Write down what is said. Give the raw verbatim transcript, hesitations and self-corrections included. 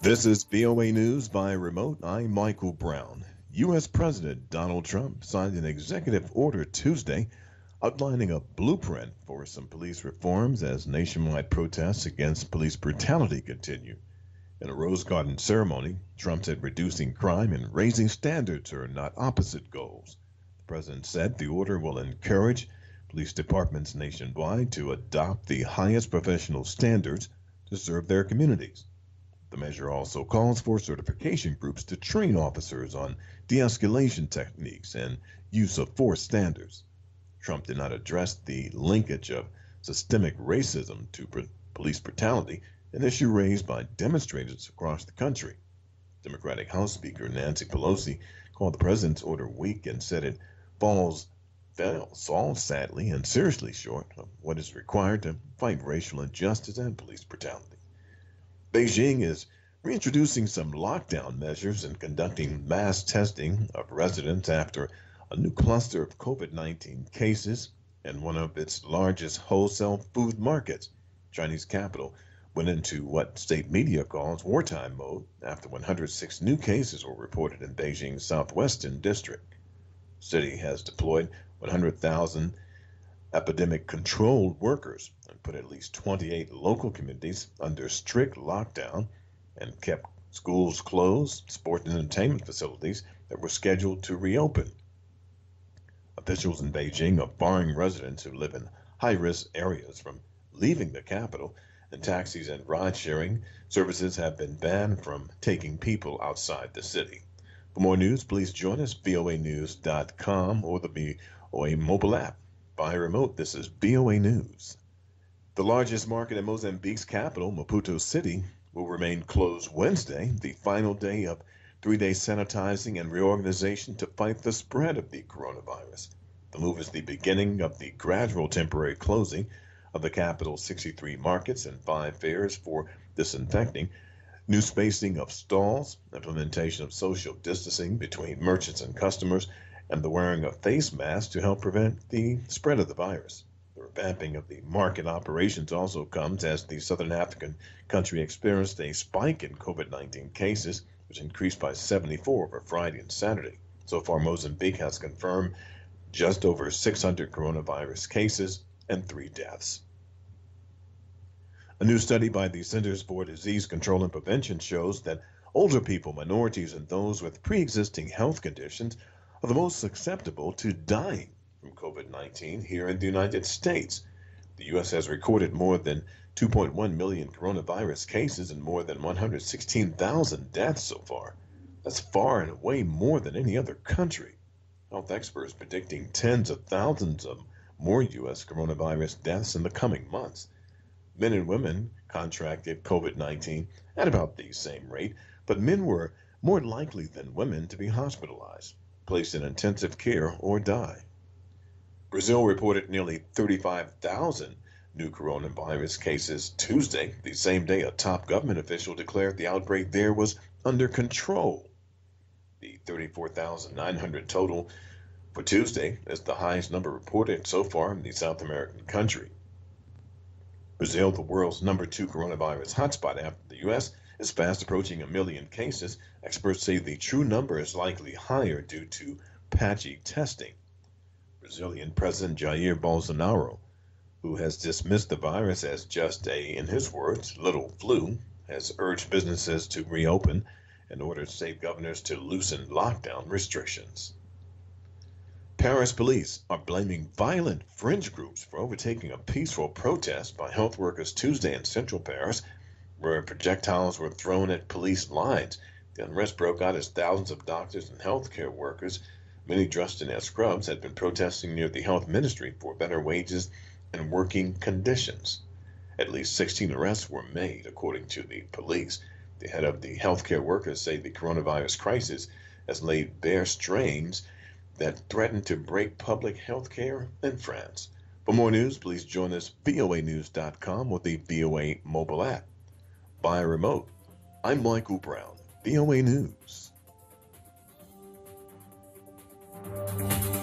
This is V O A News by remote. I'm Michael Brown. U S. President Donald Trump signed an executive order Tuesday outlining a blueprint for some police reforms as nationwide protests against police brutality continue. In a Rose Garden ceremony, Trump said reducing crime and raising standards are not opposite goals. The president said the order will encourage police departments nationwide to adopt the highest professional standards to serve their communities. The measure also calls for certification groups to train officers on de-escalation techniques and use of force standards. Trump did not address the linkage of systemic racism to pr- police brutality, an issue raised by demonstrators across the country. Democratic House Speaker Nancy Pelosi called the president's order weak and said it falls falls sadly and seriously short of what is required to fight racial injustice and police brutality. Beijing is reintroducing some lockdown measures and conducting mass testing of residents after a new cluster of COVID nineteen cases in one of its largest wholesale food markets. Chinese capital went into what state media calls wartime mode after one hundred six new cases were reported in Beijing's southwestern district. The city has deployed one hundred thousand epidemic control workers and put at least twenty-eight local communities under strict lockdown and kept schools closed, sport and entertainment facilities that were scheduled to reopen. Officials in Beijing are barring residents who live in high-risk areas from leaving the capital, and taxis and ride-sharing services have been banned from taking people outside the city. For more news, please join us, V O A news dot com or the V O A mobile app. By remote, this is V O A News. The largest market in Mozambique's capital, Maputo City, will remain closed Wednesday, the final day of three-day sanitizing and reorganization to fight the spread of the coronavirus. The move is the beginning of the gradual temporary closing of the capital's sixty-three markets and five fairs for disinfecting, new spacing of stalls, implementation of social distancing between merchants and customers, and the wearing of face masks to help prevent the spread of the virus. The revamping of the market operations also comes as the Southern African country experienced a spike in COVID nineteen cases, which increased by seventy-four over Friday and Saturday. So far, Mozambique has confirmed just over six hundred coronavirus cases and three deaths. A new study by the Centers for Disease Control and Prevention shows that older people, minorities, and those with pre-existing health conditions are the most susceptible to dying from COVID nineteen here in the United States. The U S has recorded more than two point one million coronavirus cases and more than one hundred sixteen thousand deaths so far. That's far and away more than any other country. Health experts predicting tens of thousands of more U S coronavirus deaths in the coming months. Men and women contracted COVID nineteen at about the same rate, but men were more likely than women to be hospitalized, placed in intensive care, or die. Brazil reported nearly thirty-five thousand new coronavirus cases Tuesday, the same day a top government official declared the outbreak there was under control. The thirty-four thousand nine hundred total for Tuesday is the highest number reported so far in the South American country. Brazil, the world's number two coronavirus hotspot after the U S, is fast approaching a million cases. Experts say the true number is likely higher due to patchy testing. Brazilian President Jair Bolsonaro, who has dismissed the virus as just a, in his words, little flu, has urged businesses to reopen and ordered state governors to loosen lockdown restrictions. Paris police are blaming violent fringe groups for overtaking a peaceful protest by health workers Tuesday in central Paris, where projectiles were thrown at police lines. The unrest broke out as thousands of doctors and healthcare workers, many dressed in as scrubs, had been protesting near the health ministry for better wages and working conditions. At least sixteen arrests were made, according to the police. The head of the healthcare workers say the coronavirus crisis has laid bare strains that threaten to break public health care in France. For more news, please join us V O A news dot com or the V O A mobile app. By remote, I'm Michael Brown, V O A News.